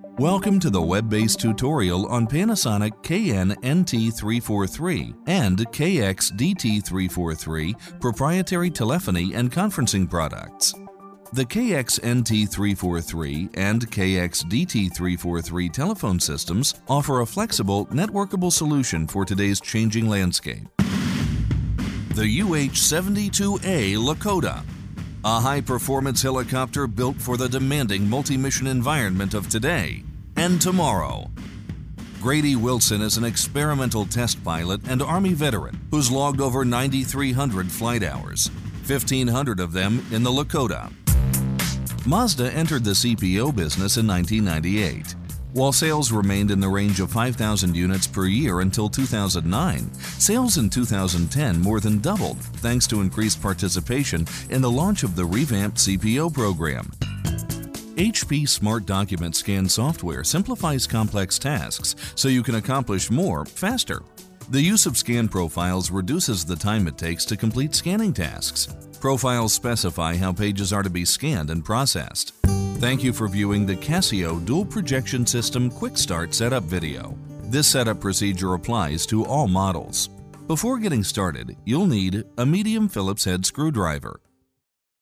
Welcome to the web-based tutorial on Panasonic KN-NT343 and KX-DT343 proprietary telephony and conferencing products. The KX-NT343 and KX-DT343 telephone systems offer a flexible, networkable solution for today's changing landscape. The UH-72A Lakota, a high-performance helicopter built for the demanding multi-mission environment of today and tomorrow. Grady Wilson is an experimental test pilot and Army veteran who's logged over 9,300 flight hours, 1,500 of them in the Lakota. Mazda entered the CPO business in 1998. While sales remained in the range of 5,000 units per year until 2009, sales in 2010 more than doubled thanks to increased participation in the launch of the revamped CPO program. HP Smart Document Scan software simplifies complex tasks so you can accomplish more faster. The use of scan profiles reduces the time it takes to complete scanning tasks. Profiles specify how pages are to be scanned and processed. Thank you for viewing the Casio Dual Projection System Quick Start Setup video. This setup procedure applies to all models. Before getting started, you'll need a medium Phillips head screwdriver,